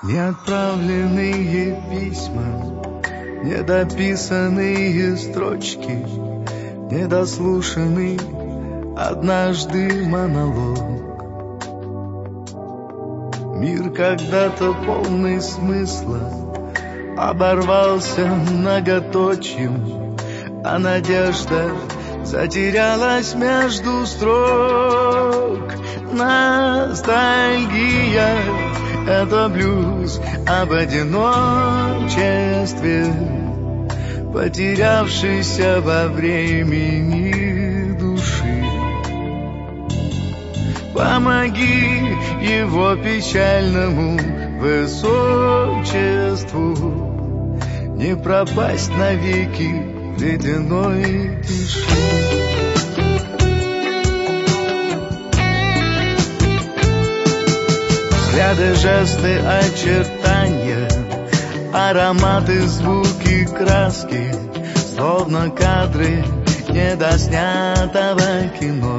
Неотправленные письма, недописанные строчки, недослушанный однажды монолог. Мир, когда-то полный смысла, оборвался многоточием, а надежда затерялась между строк. Ностальгия — это блюз об одиночестве, потерявшийся во времени души. Помоги его печальному высочеству не пропасть навеки в ледяной тиши. Взгляды, жесты, очертания, ароматы, звуки, краски, словно кадры недоснятого кино.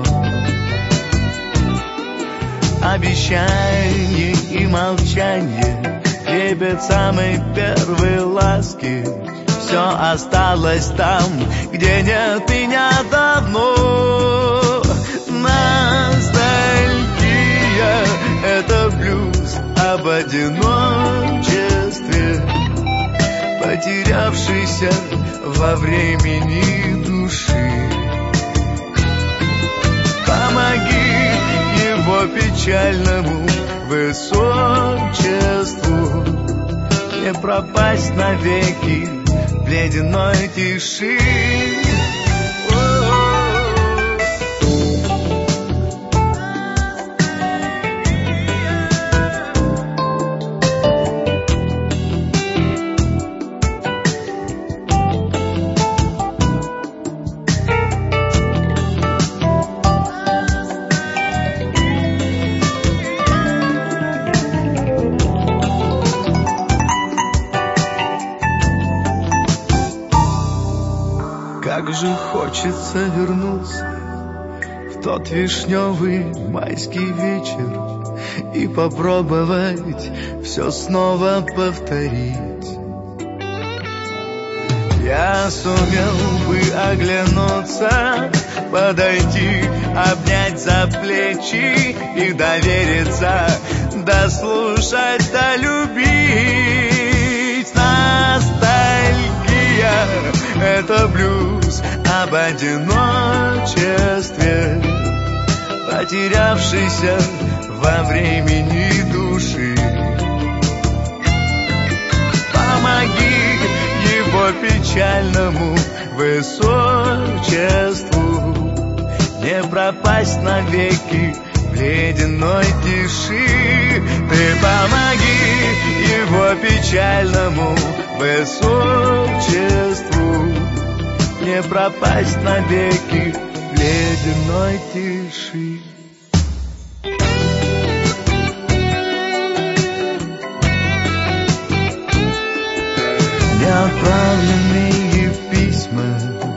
Обещание и молчание, трепет самой первой ласки, все осталось там, где нет меня давно. Ностальгия — это блюз об одиночестве, потерявшийся во времени души. Помоги его печальному высочеству не пропасть навеки в ледяной тиши. Как же хочется вернуться в тот вишневый майский вечер и попробовать все снова повторить. Я сумел бы оглянуться, подойти, обнять за плечи и довериться, дослушать, долюбить. Ностальгия — это блюз об одиночестве, потерявшийся во времени души. Помоги его печальному высочеству не пропасть навеки в ледяной тиши. Ты помоги его печальному высочеству не пропасть навеки в ледяной тиши. Неотправленные письма,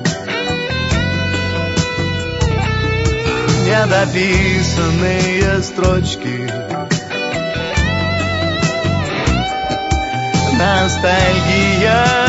недописанные строчки, ностальгия